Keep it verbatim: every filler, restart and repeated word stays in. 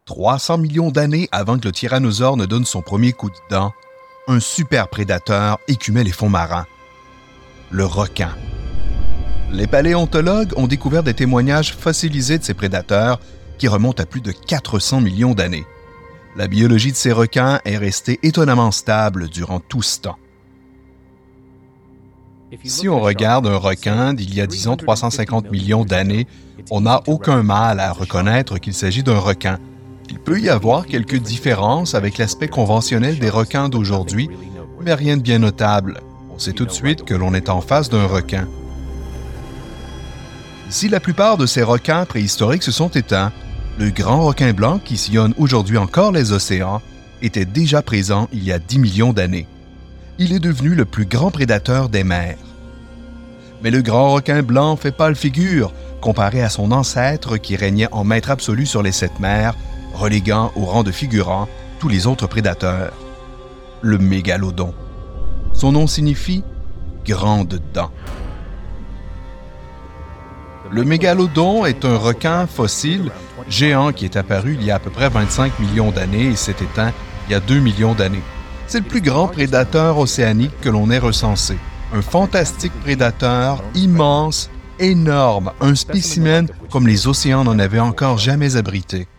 trois cents millions d'années avant que le tyrannosaure ne donne son premier coup de dent, un super prédateur écumait les fonds marins. Le requin. Les paléontologues ont découvert des témoignages fossilisés de ces prédateurs qui remontent à plus de quatre cents millions d'années. La biologie de ces requins est restée étonnamment stable durant tout ce temps. Si on regarde un requin d'il y a disons trois cent cinquante millions d'années, on n'a aucun mal à reconnaître qu'il s'agit d'un requin. Il peut y avoir quelques différences avec l'aspect conventionnel des requins d'aujourd'hui, mais rien de bien notable. On sait tout de suite que l'on est en face d'un requin. Si la plupart de ces requins préhistoriques se sont éteints, le grand requin blanc qui sillonne aujourd'hui encore les océans était déjà présent il y a dix millions d'années. Il est devenu le plus grand prédateur des mers. Mais le grand requin blanc fait pâle figure comparé à son ancêtre qui régnait en maître absolu sur les sept mers, reléguant au rang de figurant tous les autres prédateurs. Le mégalodon. Son nom signifie « grande dent ». Le mégalodon est un requin fossile géant qui est apparu il y a à peu près vingt-cinq millions d'années et s'est éteint il y a deux millions d'années. C'est le plus grand prédateur océanique que l'on ait recensé. Un fantastique prédateur immense, énorme, un spécimen comme les océans n'en avaient encore jamais abrité.